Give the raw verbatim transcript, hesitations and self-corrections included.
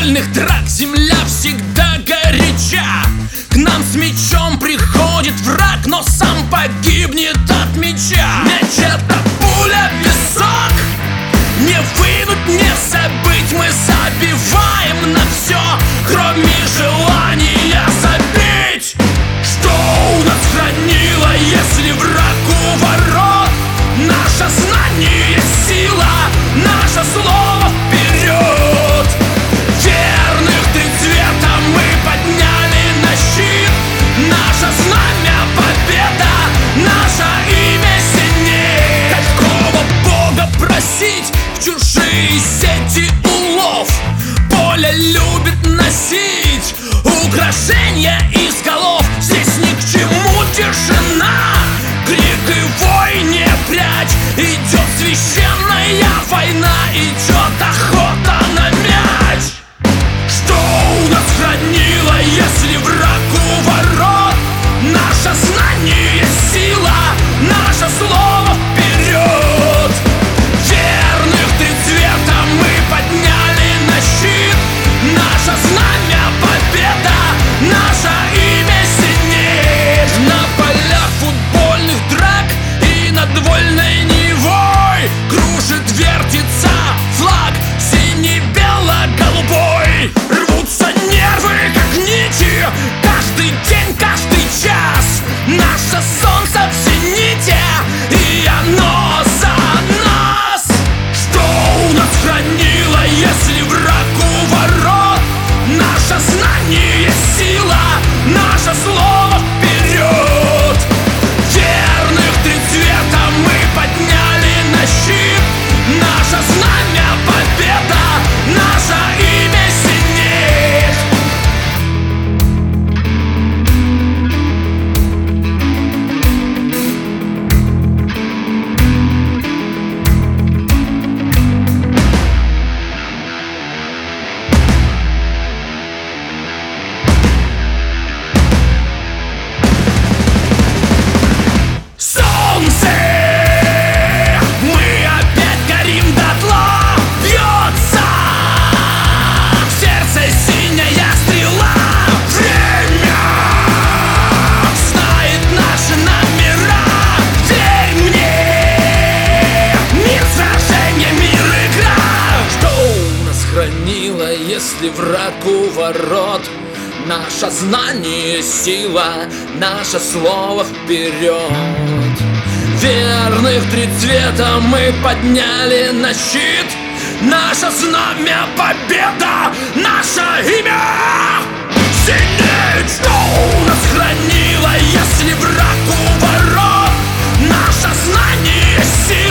футбольных драк земля всегда горяча. К нам с мячом приходит враг, но сам погибнет от мяча. Мяч — это пуля в висок, не вынуть, не забыть. Мы забиваем на все, кроме желания забить. Что у нас хранило, если враг у ворот? Наше знание — сила, наше слово вперед. Верных три цвета мы подняли на щит. Наше знамя — победа, наше имя сильней. Какого Бога просить в чужие сети улов? Поле любит носить украшения из голов. Здесь ни к чему тишина, крик и вой не прячь. Идет священная война, идет охота на мяч. Что у нас хранило, если враг у ворот? Наше знание — сила, наше слово вперед. Верных три цвета мы подняли на щит. Наше знамя — победа, наше имя сильнее. На полях футбольных драк и над вольной Невой кружит, вертится флаг сине-бело-голубой. Рвутся нервы, как нити, каждый день, каждый час. Наше солнце в зените, и оно за нас. Что у нас хранило, если враг у ворот? Наше знание — сила, наше слово вперед. Верных три цвета мы подняли на щит. Наше знамя — победа, наше имя сильнее. Солнце! Мы опять горим дотла. Бьется в сердце синяя стрела. Время знает наши номера. Верь мне, мир сражения, мир игра. Что у нас хранило, если враг у ворот? Наше знание — сила, наше слово вперед. Верных три цвета мы подняли на щит. Наше знамя — победа, наше имя сильнее. Что у нас хранило, если враг у ворот? Наше знание — сила.